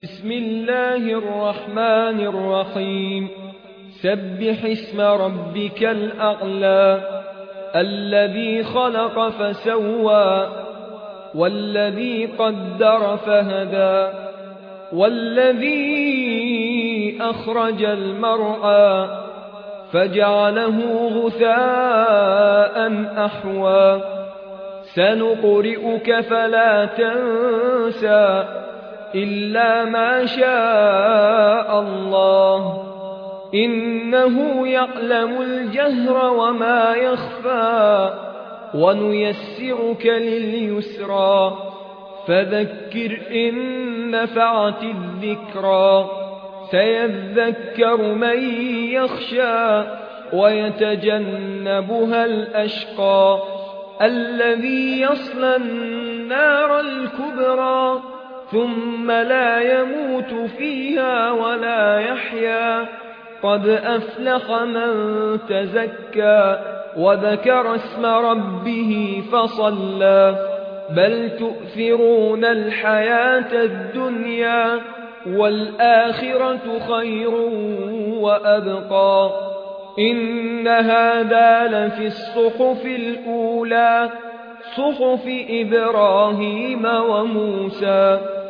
بسم الله الرحمن الرحيم سبح اسم ربك الأعلى الذي خلق فسوى والذي قدر فهدى والذي أخرج المرعى فجعله غثاء أحوى سنقرئك فلا تنسى إلا ما شاء الله إنه يعلم الجهر وما يخفى ونيسرك لليسرى فذكر إن نفعت الذكرى سيذكر من يخشى ويتجنبها الأشقى الذي يصلى النار الكبرى ثم لا يموت فيها ولا يحيا قد أفلح من تزكى وذكر اسم ربه فصلى بل تؤثرون الحياة الدنيا والآخرة خير وأبقى إن هذا لفي الصحف الأولى صحف إبراهيم وموسى